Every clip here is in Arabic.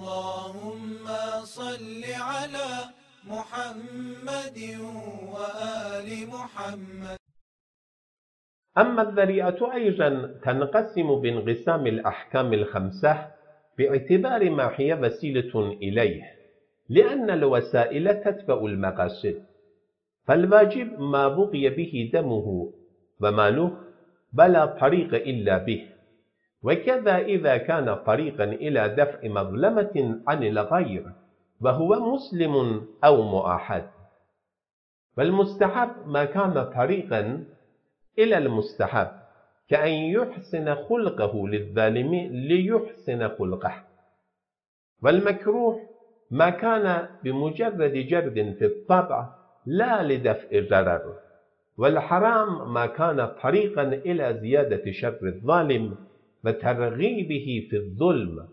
اللهم صل على محمد وآل محمد. أما الذريعة أيضا تنقسم بانقسام الأحكام الخمسة باعتبار ما هي وسيلة إليه، لأن الوسائل تتبع المقاصد، فالواجب ما بقي به دمه وماله بلا طريق إلا به، وكذا إذا كان طريقا إلى دفع مظلمة عن الغير وهو مسلم أو مؤاحد. والمستحب ما كان طريقا إلى المستحب، كأن يحسن خلقه للظالم ليحسن خلقه. والمكروه ما كان بمجرد جرد في الطبع لا لدفع الضرر. والحرام ما كان طريقا إلى زيادة شر الظالم وترغيبه في الظلم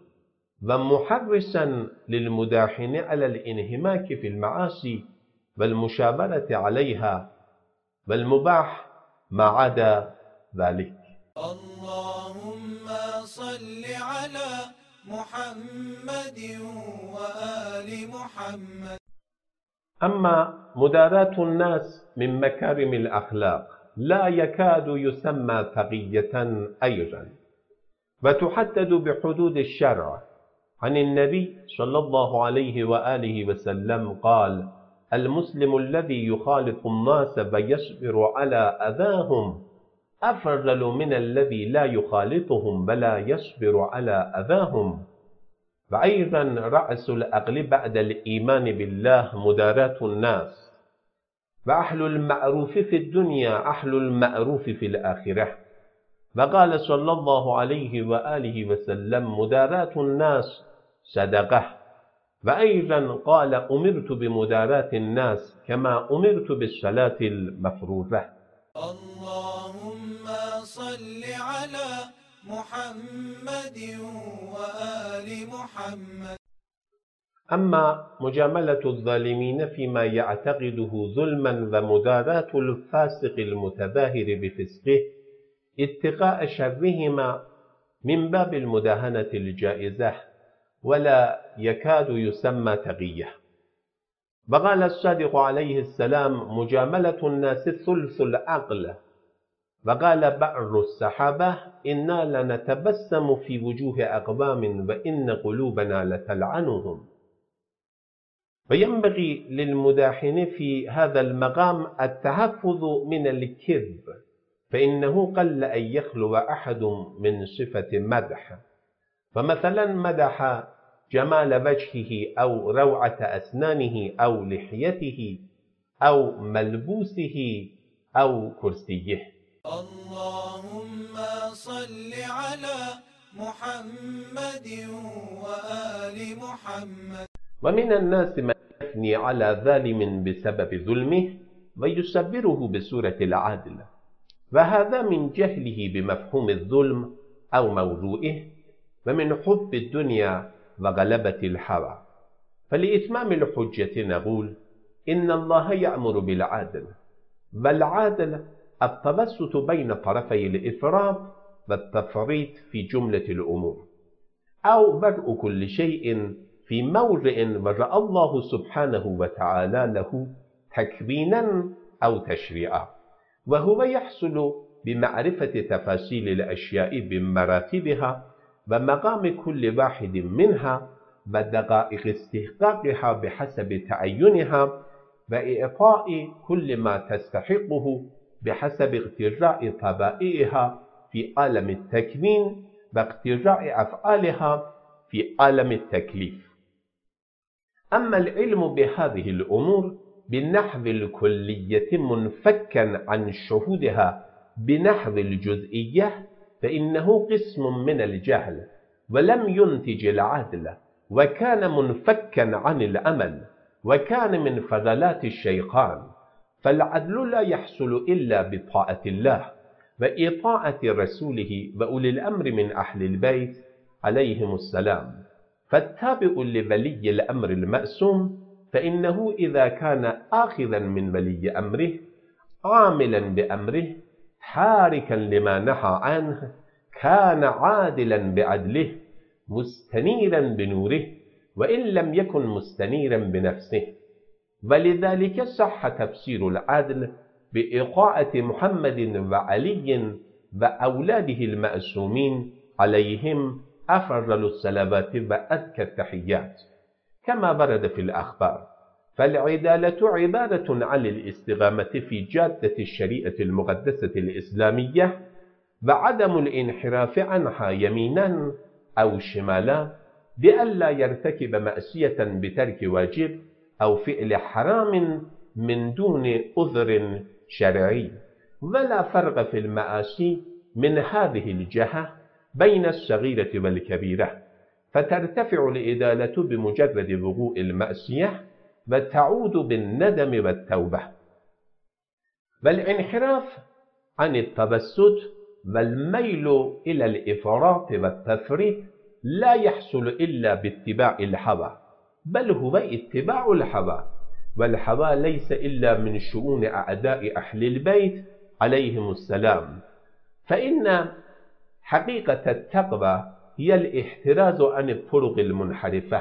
ومحرسا للمداحن على الانهماك في المعاصي والمشابرة عليها، والمباح ما عدا ذلك. اللهم صل على محمد وآل محمد. أما مداراة الناس من مكارم الأخلاق لا يكاد يسمى تقية أيضا، وتحدد بحدود الشرع. عن النبي صلى الله عليه وآله وسلم قال: المسلم الذي يخالط الناس ويصبر على أذاهم أفضل من الذي لا يخالطهم ولا يصبر على أذاهم. وأيضا رأس العقل بعد الإيمان بالله مداراة الناس، وأهل المعروف في الدنيا أهل المعروف في الآخرة. وقال صلى الله عليه وآله وسلم: مداراة الناس صدقة. وأيضا قال: أمرت بمداراة الناس كما أمرت بالصلاة المفروضة. اللهم صل على محمد وآل محمد. أما مجاملة الظالمين فيما يعتقده ظلما ومداراة الفاسق المتظاهر بفسقه اتقاء شرهما من باب المداهنة الجائزة، ولا يكاد يسمى تقية. وقال الصادق عليه السلام: مجاملة الناس ثلث العقل. وقال بعض الصحابة: إنا لنتبسم في وجوه أقوام وإن قلوبنا لتلعنهم. وينبغي للمداحن في هذا المقام التحفظ من الكذب، فإنه قل أن يخلو أحد من صفة مدح. فمثلا مدح جمال وجهه أو روعة أسنانه أو لحيته أو ملبوسه أو كرسيه. اللهم صل على محمد وآل محمد. ومن الناس من يثني على ظالم بسبب ظلمه ويصبره بصورة العدل، وهذا من جهله بمفهوم الظلم أو موضوعه، ومن حب الدنيا وغلبة الهوى. فلإتمام الحجة نقول: إن الله يأمر بالعدل، والعدل التوسط بين طرفي الإفراط والتفريط في جملة الأمور، أو بدء كل شيء في موضع وضع الله سبحانه وتعالى له تكوينا أو تشريعا، وهو يحصل بمعرفة تفاصيل الأشياء بمراتبها ومقام كل واحد منها ودقائق استحقاقها بحسب تعينها، وإعطاء كل ما تستحقه بحسب اقتضاء طبائعها في عالم التكوين واقتضاء أفعالها في عالم التكليف. أما العلم بهذه الأمور بالنحو الكلية منفكا عن شهودها بنحو الجزئية فإنه قسم من الجهل، ولم ينتج العدل، وكان منفكا عن الأمل، وكان من فضلات الشيطان. فالعدل لا يحصل إلا بطاعة الله وإطاعة رسوله وأولي الأمر من أهل البيت عليهم السلام. فالتابع لولي الأمر المأسوم فإنه إذا كان آخذا من ولي أمره عاملا بأمره تاركا لما نهى عنه كان عادلا بعدله مستنيرا بنوره وإن لم يكن مستنيرا بنفسه. ولذلك صح تفسير العدل بإقاءة محمد وعلي وأولاده المأسومين عليهم أفضل الصلوات وأزكى التحيات، كما ورد في الأخبار. فالعدالة عبارة عن الاستقامة في جادة الشريعة المقدسة الإسلامية، وعدم الانحراف عنها يمينا أو شمالا، بألا يرتكب مأسية بترك واجب أو فعل حرام من دون عذر شرعي. ولا فرق في المآسي من هذه الجهة بين الصغيرة والكبيرة، فترتفع العدالة بمجرد وقوع المأسية وتعود بالندم والتوبة. والانحراف عن التبسط والميل إلى الإفراط والتفريط لا يحصل إلا باتباع الهوى، بل هو اتباع الهوى، والهوى ليس إلا من شؤون أعداء أهل البيت عليهم السلام. فإن حقيقة التقوى هي الاحتراز عن الطرق المنحرفة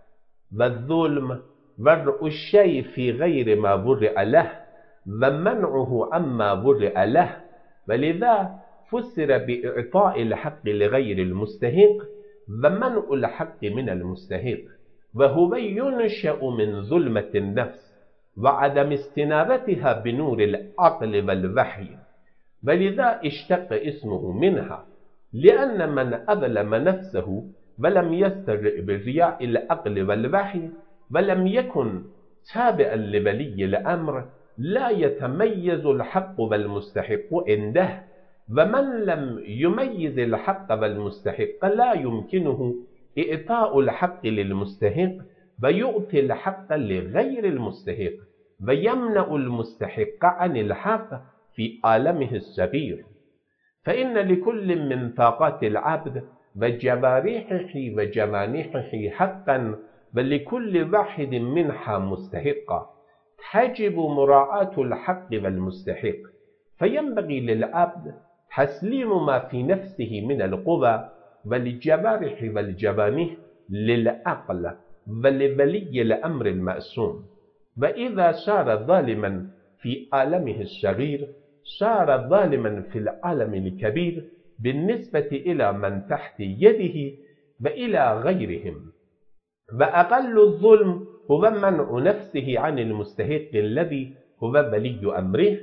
والظلم وضع الشيء في غير ما برئ له ومنعه عما برئ له. ولذا فسر بإعطاء الحق لغير المستحق ومنع الحق من المستحق، وهو ينشأ من ظلمة النفس وعدم استنارتها بنور العقل والوحي. ولذا اشتق اسمه منها، لأن من أظلم نفسه ولم يسترع برياء العقل والوحي ولم يكن تابعا لولي الأمر لا يتميز الحق والمستحق عنده. ومن لم يميز الحق والمستحق لا يمكنه إعطاء الحق للمستحق ويؤتي الحق لغير المستحق، ويمنع المستحق عن الحق في عالمه الصغير. فإن لكل من طاقات العبد وجوارحه وجوانحه حقا، ولكل واحد منها مستحقا، تجب مراعاة الحق والمستحق. فينبغي للعبد تسليم ما في نفسه من القوى والجوارح والجوانح للعقل ولولي الأمر المأسوم. وإذا صار ظالما في عالمه الصغير صار ظالما في العالم الكبير بالنسبة إلى من تحت يده وإلى غيرهم. وأقل الظلم هو منع نفسه عن المستحق الذي هو ولي أمره،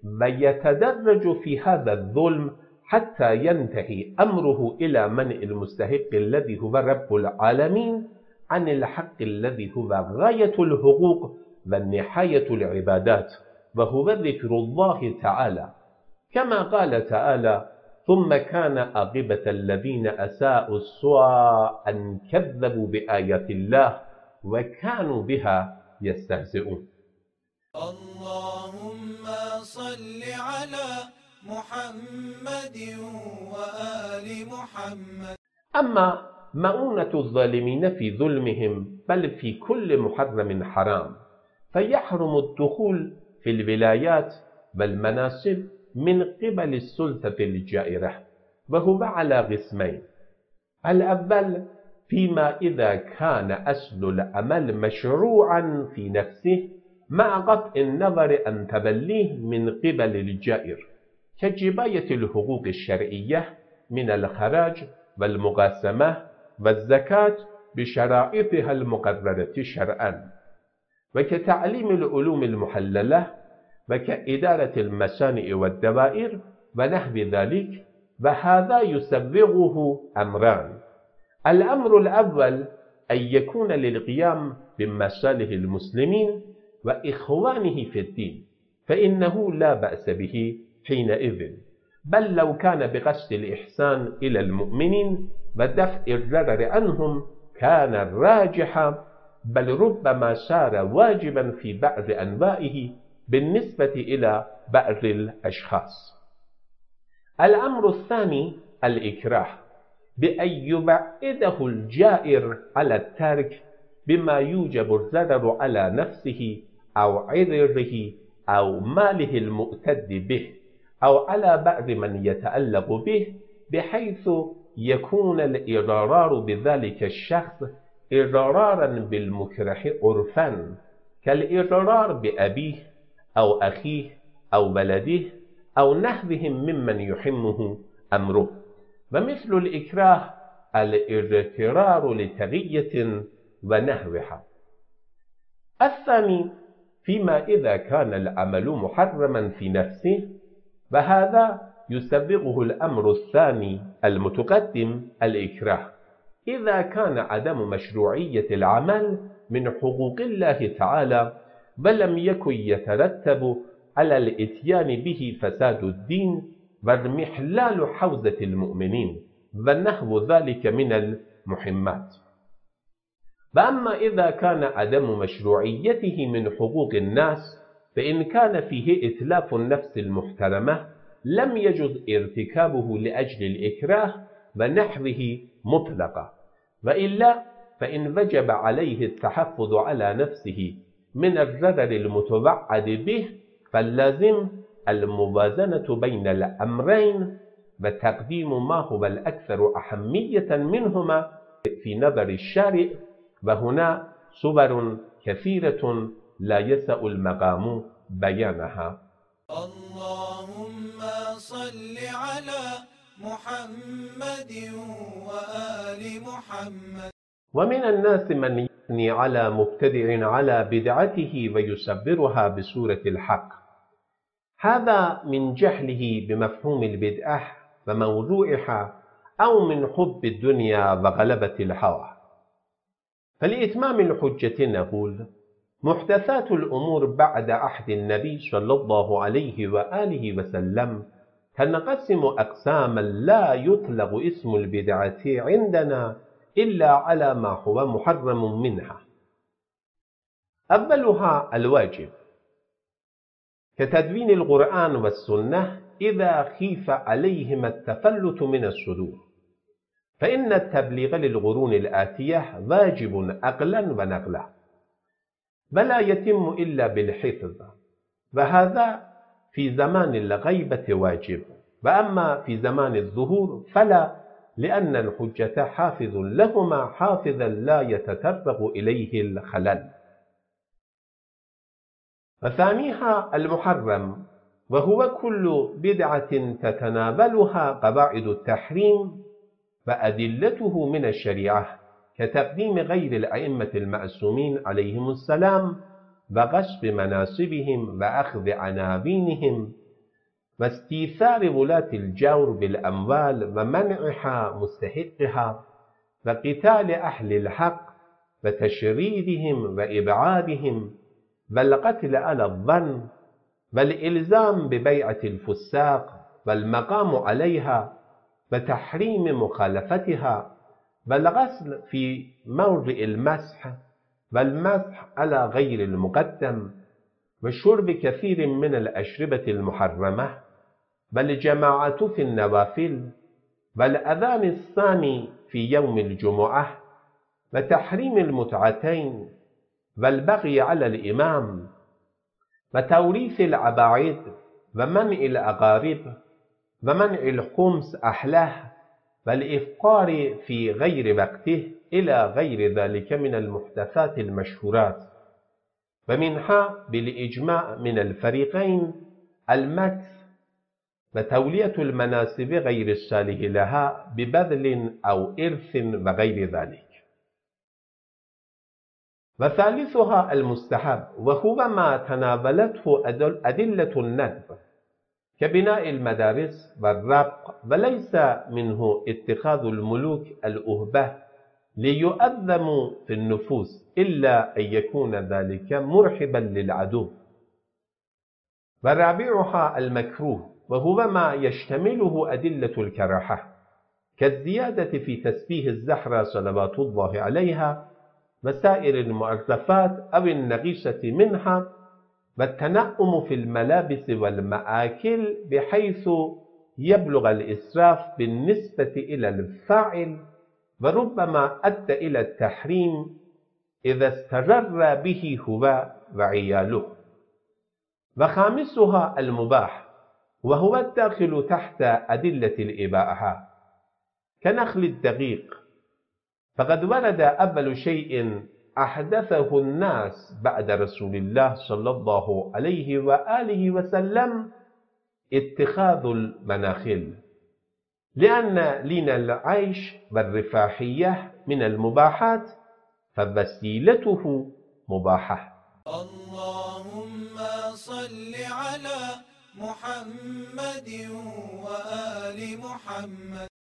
ويتدرج في هذا الظلم حتى ينتهي أمره إلى منع المستحق الذي هو رب العالمين عن الحق الذي هو غاية الحقوق والنهاية العبادات، وهو ذكر الله تعالى، كما قال تعالى: ثم كان عاقبة الذين أساءوا السوء أن كذبوا بآيات الله وكانوا بها يستهزئون. اللهم صل على محمد وآل محمد. أما مؤونة الظالمين في ظلمهم بل في كل محرم حرام، فيحرم الدخول في الولايات والمناصب من قبل السلطة الجائرة، وهو على قسمين: الأول فيما إذا كان أصل العمل مشروعا في نفسه مع قطع النظر عن تبليه من قبل الجائر، كجباية الحقوق الشرعية من الخراج والمقاسمة والزكاة بشرائطها المقررة شرعا، وكتعليم العلوم المحللة، وكإدارة المصانع والدوائر ونحو ذلك. وهذا يسبغه أمران: الأمر الأول أن يكون للقيام بمصالح المسلمين وإخوانه في الدين، فإنه لا بأس به حينئذ، بل لو كان بقصد الإحسان إلى المؤمنين ودفع الضرر عنهم كان راجحا، بل ربما صار واجبا في بعض أنواعه بالنسبة إلى بعض الأشخاص. الأمر الثاني الإكراه، بأن يبعده الجائر على الترك بما يوجب الضرر على نفسه أو عرضه أو ماله المؤتد به، أو على بعض من يتعلق به، بحيث يكون الإضرار بذلك الشخص إضرارا بالمكره عرفا كالإضرار بأبيه أو أخيه أو بلده أو نحوهم ممن يحمه أمره. ومثل الإكراه الاضطرار لتغية ونحوها. الثاني فيما إذا كان العمل محرما في نفسه، وهذا يسبقه الأمر الثاني المتقدم الإكراه، إذا كان عدم مشروعية العمل من حقوق الله تعالى ولم يكن يترتب على الإتيان به فساد الدين واضمحلال حوزة المؤمنين ونحو ذلك من المحمات. وأما إذا كان عدم مشروعيته من حقوق الناس، فإن كان فيه إتلاف النفس المحترمة لم يجوز ارتكابه لأجل الإكراه ونحوه مطلقا، وإلا فإن وجب عليه التحفظ على نفسه من الضرر المتوعد به، فاللازم الموازنة بين الأمرين وتقديم ما هو الأكثر أهمية منهما في نظر الشارع، وهنا صور كثيرة لا يسع المقام بيانها. اللهم صل على محمد وآل محمد. ومن الناس من يثني على مبتدع على بدعته ويصبرها بصورة الحق، هذا من جهله بمفهوم البدعة وموضوعها أو من حب الدنيا وغلبة الهوى. فلإتمام الحجة نقول: محدثات الأمور بعد عهد النبي صلى الله عليه وآله وسلم تنقسم أقساما لا يطلق اسم البدعة عندنا إلا على ما هو محرم منها. أولها الواجب كتدوين القرآن والسنة إذا خيف عليهما التفلت من الصدور، فإن التبليغ للقرون الآتية واجب عقلا ونقلا، ولا يتم إلا بالحفظ، وهذا في زمان الغيبة واجب، وأما في زمان الظهور فلا، لأن الحجة حافظ لهما حافظا لا يتطرق إليه الخلل. وثانيها المحرم، وهو كل بدعة تتناولها قواعد التحريم وأدلته من الشريعة، كتقديم غير الأئمة المعصومين عليهم السلام وغصب مناصبهم وأخذ عناوينهم واستيثار ولاة الجور بالأموال ومنعها مستحقها وقتال أهل الحق وتشريدهم وإبعادهم والقتل على الظن والإلزام ببيعة الفساق والمقام عليها وتحريم مخالفتها والغسل في موضع المسح والمسح على غير المقدم وشرب كثير من الأشربة المحرمة والجماعة في النوافل والأذان الثاني في يوم الجمعة وتحريم المتعتين والبغي على الإمام وتوريث العبائد ومنع الأقارب ومنع الخمس أهله والإفطار في غير وقته إلى غير ذلك من المحدثات المشهورات، ومنها بالإجماع من الفريقين المكث وتولية المناسب غير الصالح لها ببذل أو إرث وغير ذلك. وثالثها المستحب، وهو ما تناولته أدلة الندب كبناء المدارس والربق، وليس منه اتخاذ الملوك الأهبة ليؤذموا في النفوس إلا أن يكون ذلك مرحبا للعدو. ورابعها المكروه، وهو ما يشتمله أدلة الكراهة كالزيادة في تسبيح الزهرة صلوات الله عليها وسائر المعرفات أو النغيشة منها، والتنعم في الملابس والمآكل بحيث يبلغ الإسراف بالنسبة إلى الفاعل، وربما أدى إلى التحريم إذا استجر به هو وعياله. وخامسها المباح، وهو الداخل تحت أدلة الإباحة كنخل الدقيق فقد ورد أول شيء أحدثه الناس بعد رسول الله صلى الله عليه وآله وسلم اتخاذ المناخل، لأن لين العيش والرفاهية من المباحات فوسيلته مباحة. اللهم صل على محمد وآل محمد.